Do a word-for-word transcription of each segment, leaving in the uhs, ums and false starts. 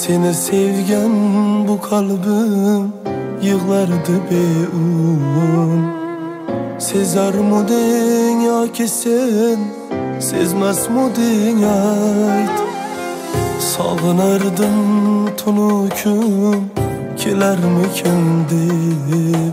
Seni sevgen bu kalbim yığlardı beun. Sezarmudin yoki sen sezmasmudin ayt. Sog'inardim tunu kun kelarmikin deb.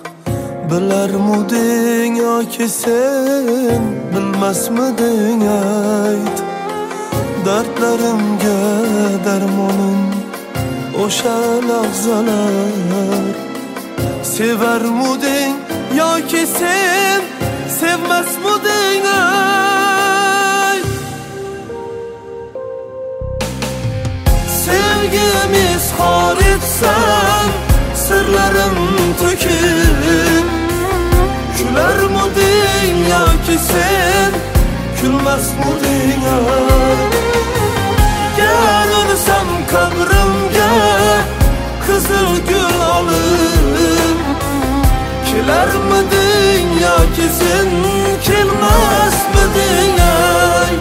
Bilarmudin yoki sen bilmasmiding ayt. Dardlarimga darmonim o'sha lahzalar. Sevarmuding yoki sen sevmasmiding ayt. Sevgimi izhor etsam sirlarim to'kib. Kularmiding yoki sen kulmasmiding ayt. Gel o'lsam qabrimga qizil gul olib. Kelarmiding yoki sen kelmasmiding ay.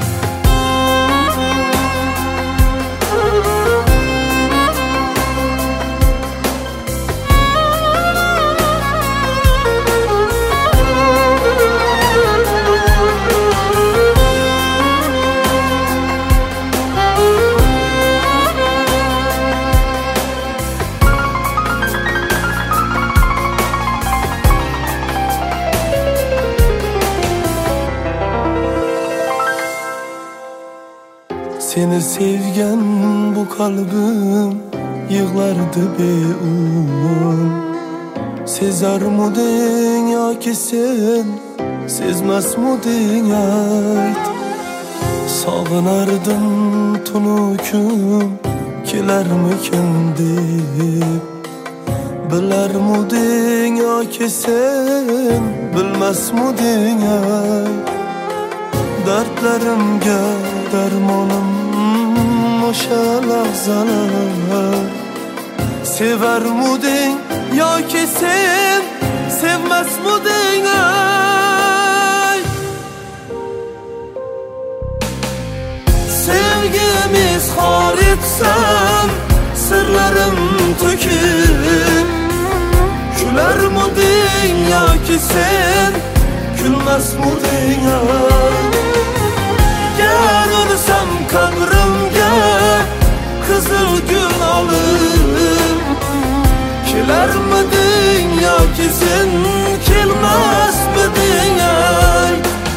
Seni sevgen bu kalbim yığlardı beun. Sezarmuding yoki sen sezmasmiding ayt. Sog'inardim tunu kun kelarmikin deb. Bilarmuding yoki sen bilmasmiding ayt. Dardlarimga darmonim o'sha lahzalar. Sevarmuding yoki sen sevmasmiding ay. Sevgimi izhor etsam sirlarim to'kib. Kularmiding yoki sen kulmasmiding ay. Gel o'lsam qabrimga qizil gul olib. Kelarmiding yoki sen kelmasmiding ay.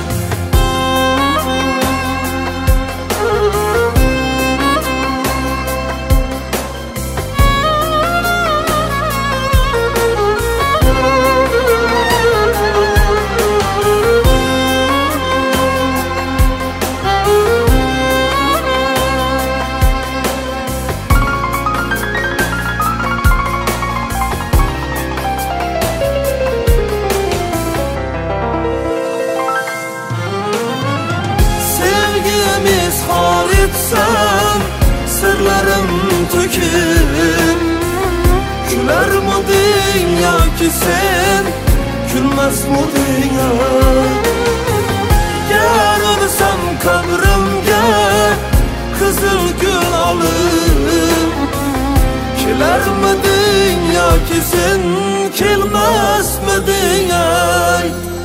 İzhor etsam sirlarim to'kib. Kularmiding yoki sen kulmasmiding ay. Gel o'lsam qabrimga qizil gul olib. Kelarmiding yoki sen kelmasmiding ay.